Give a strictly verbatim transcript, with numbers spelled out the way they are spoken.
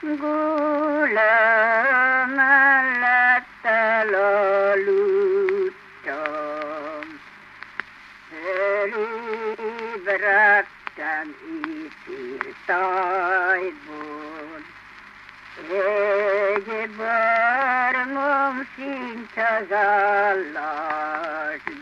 Gula mellett elaludtam, felébredtem éjféltájból. Egy barmom szint az állásban,